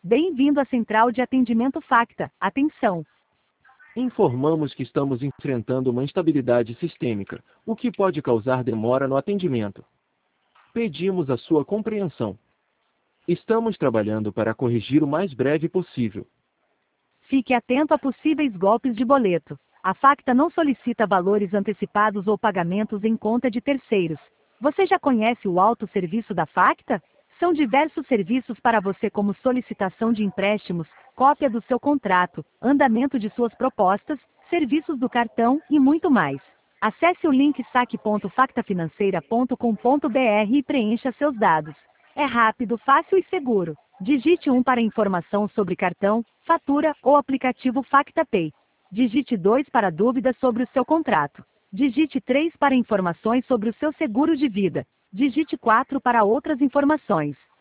Bem-vindo à Central de Atendimento Facta. Atenção! Informamos que estamos enfrentando uma instabilidade sistêmica, o que pode causar demora no atendimento. Pedimos a sua compreensão. Estamos trabalhando para corrigir o mais breve possível. Fique atento a possíveis golpes de boleto. A Facta não solicita valores antecipados ou pagamentos em conta de terceiros. Você já conhece o autosserviço da Facta? São diversos serviços para você, como solicitação de empréstimos, cópia do seu contrato, andamento de suas propostas, serviços do cartão e muito mais. Acesse o link saque.factafinanceira.com.br e preencha seus dados. É rápido, fácil e seguro. Digite 1 para informação sobre cartão, fatura ou aplicativo FactaPay. Digite 2 para dúvidas sobre o seu contrato. Digite 3 para informações sobre o seu seguro de vida. Digite 4 para outras informações.